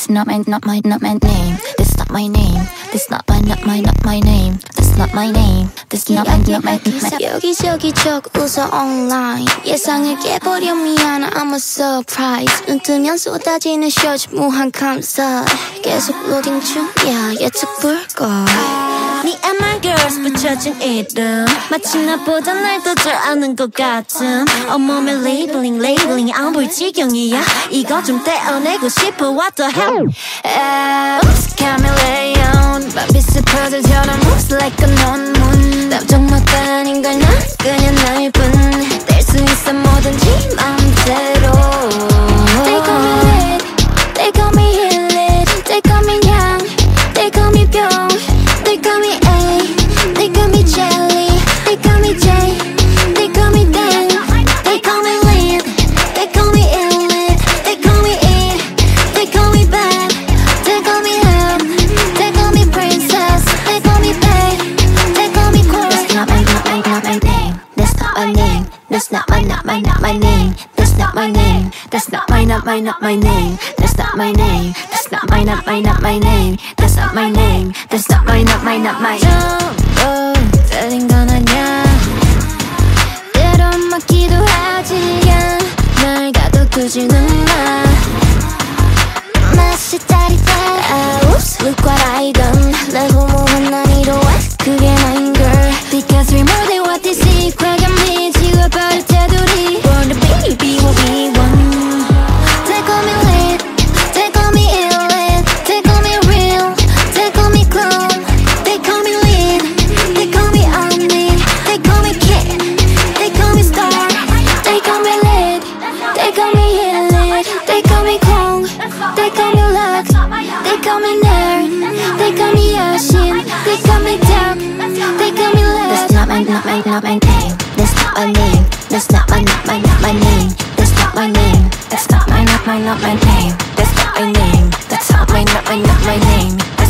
That's not my name. That's not my name. That's not my name. That's not my name. That's not my 여기저기 적 웃어 online 예상을 깨버려 미안해 I'm a surprise 눈 뜨면 쏟아지는 쇼츠 무한 감사 계속 로딩 중이야 예측 불가 네 MR girls 붙여진 이름 마치 나보다 날 더 잘 아는 것 같음 온몸에 레이블링 안 보일 지경이야 이거 좀 떼어내고 싶어 What the hell Oops, chameleon 밤빛을 퍼져져라 moves like a 논문 답정마가 아닌 걸 난 그냥 나일 뿐될 수 있어 뭐든지 맘대로 They call me lit, they call me hit it They call me young, they call me 병 They call me A, they call me jelly They call me J, they call me Dan They call me lit, they call me ill-lit They call me it, they call me bad They call me him, they call me princess They call me babe, they call me queen That's not my name. That's not my name. That's not my name. That's not my name. That's not my name. That's not my name. That's not my name. That's not my name. That's not my 전부 틀린 건 아냐 때론 맞기도 하지 날 가둬두지는 마 맛이 짜릿해 Oops, look what I done 날 호모한 난 이로해 그게 나인 girl Because we're more than what they see 과감히 지워버릴 테두리 Born to be what we want They call me lit They call me ill-lit They call me real They call me clone They call me lead They call me only They call me kid They call me star They call me lit They call me hit-lit They call me clone They call me luck They call me nerd They call me 여신 They call me dumb They call me love That's not my name. That's not my name. That's not my name. That's not my name. That's not my name. That's not my name. That's not my name.